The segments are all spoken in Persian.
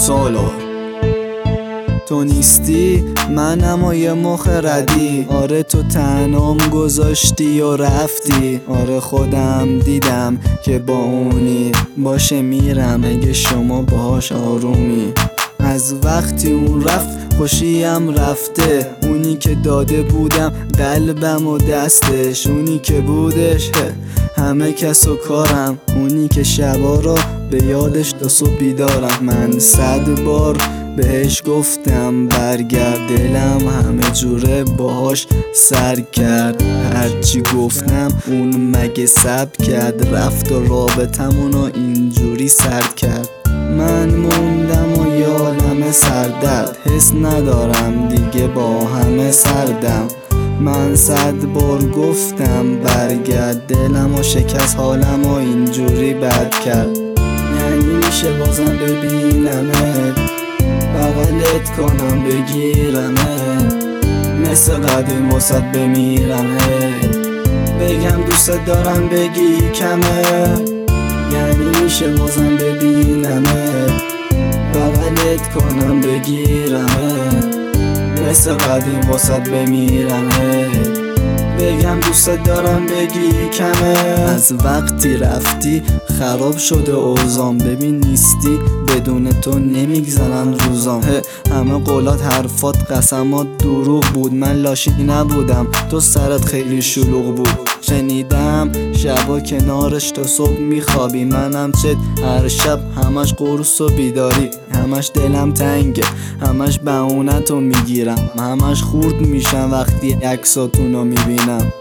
سالو تو نیستی منم و یه مخ ردی. آره تو تنم گذاشتی و رفتی. آره خودم دیدم که با اونی باشه میرم اگه شما باهاش آرومی. از وقتی اون رفت خوشیم رفته. اونی که داده بودم قلبم و دستش. اونی که بودش همه کس و کارم. اونی که شبا را به یادش تا صبح بیدارم. من 100 بار بهش گفتم برگرد، دلم همه جوره باهاش سر کرد. هرچی گفتم اون مگه صبر کرد، رفت و رابطمونو اینجوری سرد کرد. من موندم و یه عالمه سردرد، حس ندارم دیگه با همه سردم. من 100 بار گفتم برگرد، دلم و شکست حالم و اینجوری بد کرد. یعنی میشه بازم ببینمت، بغلت کنم بگیرمت، مثل قدیم واسه بمیرمت، بگم دوست دارم بگی کمه. یعنی میشه بازم ببینمت، بغلت کنم بگیرمت، مثل قدیم واسه بمیرمت، بگم دوست دارم بگی کمه. از وقتی رفتی خراب شده اوضاعم، ببین نیستی بدون تو نمیگذرن روزام. همه قولات حرفات قسمات دروغ بود، من لاشی نبودم تو سرت خیلی شلوغ بود. شنیدم شبا کنارش تا صبح میخوابی، منم چت هر شب همش قرص و بیداری. همش دلم تنگه، همش بهونتو میگیرم، همش خورد میشم وقتی عکساتونو میبینم.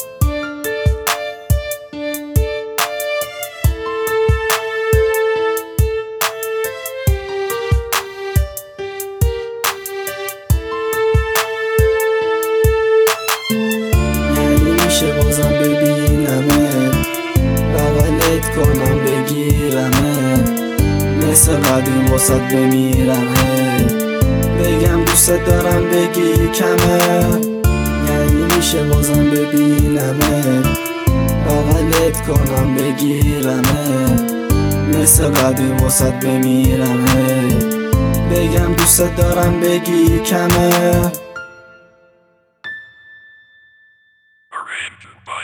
یعنی میشه بازم ببینمت، بغلت کنم بگیرمت، مثل قدیم واسه بمیرمت، بگم دوست دارم بگی کمه. یعنی میشه بازم ببینمت، بغلت کنم بگیرمت، مثل قدیم واسه بمیرمت، بگم دوست دارم بگی کمه.